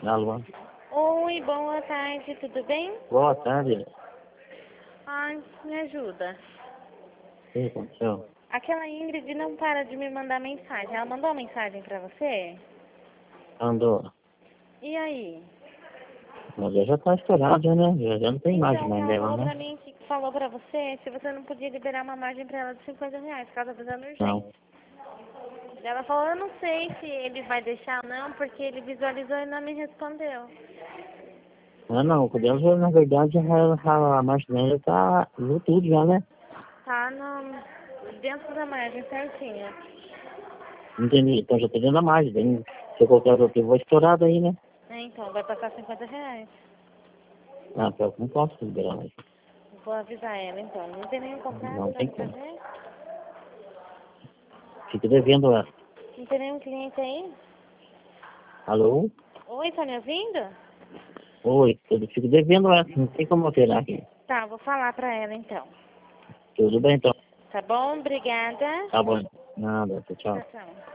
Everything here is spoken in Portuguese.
Alô? Oi, boa tarde, tudo bem? Boa tarde. Ai, me ajuda. O que aconteceu? Aquela Ingrid não para de me mandar mensagem. Ela mandou uma mensagem pra você? Andou. E aí? Mas já tá estourado, né? Já não tem imagem Então, mais ela dela, falou pra né? mim que falou pra você se você não podia liberar uma margem pra ela de R$ 50, porque ela tá precisando urgente. Não. Ela falou, eu não sei se ele vai deixar ou não, porque ele visualizou e não me respondeu. Não, o dela, na verdade, a margem dela tá no tudo já, né? Tá dentro da margem, certinha. Entendi. Então já tá dentro da margem. Daí, se eu colocar o teu, vou estourado aí, né? Então, vai passar R$ 50. Ah, pior que não posso liberar mais. Vou avisar ela, então. Não tem nenhum comprado Não pra tem me como. fazer? Fico devendo ela. Não tem nenhum cliente aí? Alô? Oi, tá me ouvindo? Oi, eu fico devendo ela. Não tem como alterar aqui. Tá, vou falar pra ela então. Tudo bem, então. Tá bom? Obrigada. Tá bom. Nada, tchau. Tchau, tchau.